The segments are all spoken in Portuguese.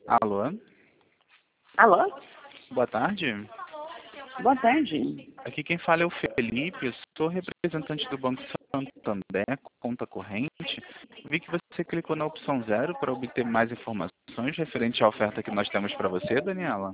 Alô? Alô? Boa tarde. Boa tarde. Aqui quem fala é o Felipe, eu sou representante do Banco Santander, conta corrente. Vi que você clicou na opção 0 para obter mais informações referente à oferta que nós temos para você, Daniela.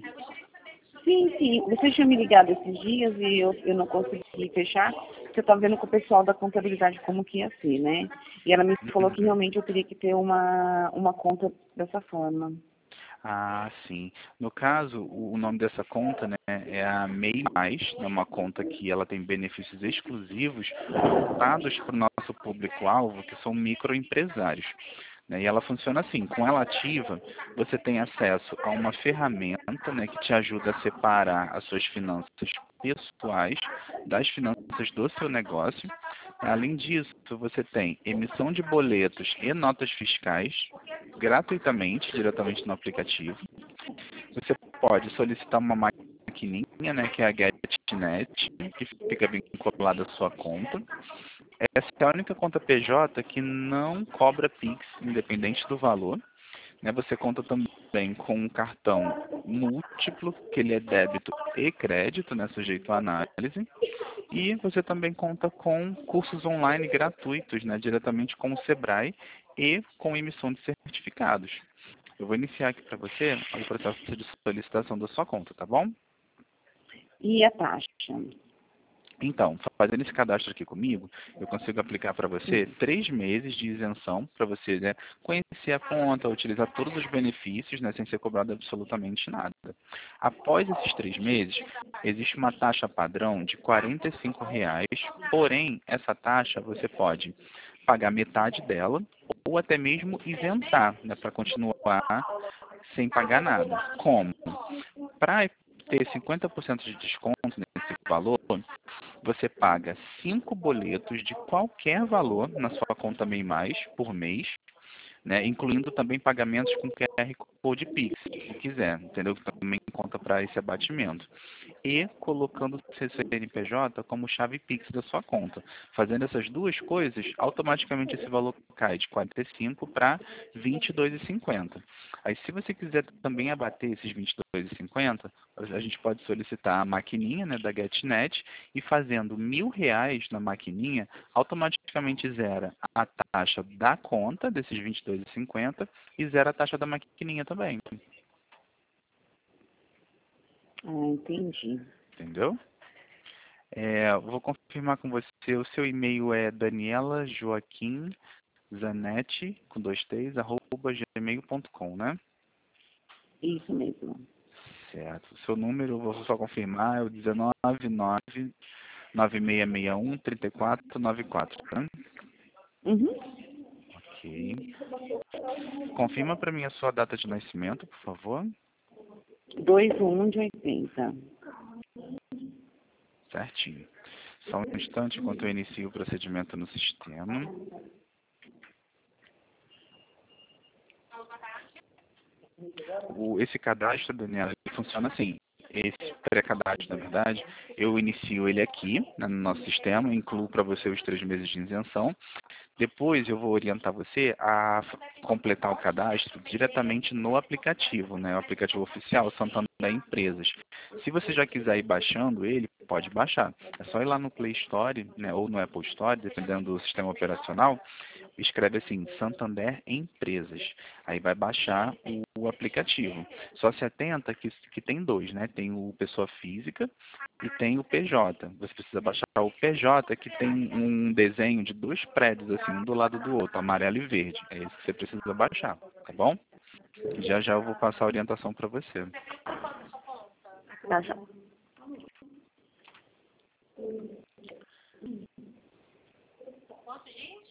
Sim. Você tinha me ligado esses dias e eu não consegui fechar, porque eu estava vendo com o pessoal da contabilidade como que ia ser, né? E ela me falou que Uhum. realmente eu teria que ter uma conta dessa forma. Ah, sim. No caso, o nome dessa conta, né, é a MEI+, é uma conta que ela tem benefícios exclusivos voltados para o nosso público-alvo, que são microempresários. Né? E ela funciona assim, com ela ativa, você tem acesso a uma ferramenta, né, que te ajuda a separar as suas finanças pessoais das finanças do seu negócio. Além disso, você tem emissão de boletos e notas fiscais gratuitamente, diretamente no aplicativo. Você pode solicitar uma maquininha, né, que é a GetNet, que fica vinculada à sua conta. Essa é a única conta PJ que não cobra Pix, independente do valor. Né? Você conta também com um cartão múltiplo, que ele é débito e crédito, né, sujeito à análise. E você também conta com cursos online gratuitos, né, diretamente com o Sebrae e com emissão de certificados. Eu vou iniciar aqui para você o processo de solicitação da sua conta, tá bom? E a taxa? Então, fazendo esse cadastro aqui comigo, eu consigo aplicar para você 3 meses de isenção para você, né, conhecer a conta, utilizar todos os benefícios, né, sem ser cobrado absolutamente nada. Após esses 3 meses, existe uma taxa padrão de R$ 45, porém, essa taxa você pode pagar metade dela ou até mesmo isentar, né, para continuar sem pagar nada. Como? Para ter 50% de desconto nesse valor, você paga 5 boletos de qualquer valor na sua conta MEI+, por mês, né, incluindo também pagamentos com QR Code Pix, se quiser, entendeu? Que também conta para esse abatimento. E colocando o seu CNPJ como chave Pix da sua conta. Fazendo essas duas coisas, automaticamente esse valor cai de 45 para 22,50. Aí, se você quiser também abater esses 22,50, a gente pode solicitar a maquininha, né, da GetNet, e fazendo R$ 1.000 na maquininha, automaticamente zera a taxa da conta desses 22,50 e zera a taxa da maquininha também. Ah, entendi. Entendeu? Vou confirmar com você. O seu e-mail é Daniela Joaquim Zanetti, com 2 T's, @gmail.com, né? Isso mesmo. Certo. O seu número, vou só confirmar, é o 19996613494, né? Uhum. Ok. Confirma para mim a sua data de nascimento, por favor. 2 de 80. Certinho. Só um instante enquanto eu inicio o procedimento no sistema. Esse cadastro, Daniela, ele funciona assim. Esse pré-cadastro, na verdade, eu inicio ele aqui, né, no nosso sistema, incluo para você os 3 meses de isenção. Depois eu vou orientar você a completar o cadastro diretamente no aplicativo, né, o aplicativo oficial Santander Empresas. Se você já quiser ir baixando ele, pode baixar. É só ir lá no Play Store, né, ou no Apple Store, dependendo do sistema operacional, escreve assim, Santander Empresas. Aí vai baixar o aplicativo. Só se atenta que tem dois, né? Tem o pessoa física e tem o PJ. Você precisa baixar o PJ, que tem um desenho de 2 prédios, assim, um do lado do outro, amarelo e verde. É esse que você precisa baixar, tá bom? Já já eu vou passar a orientação para você. Tá, já.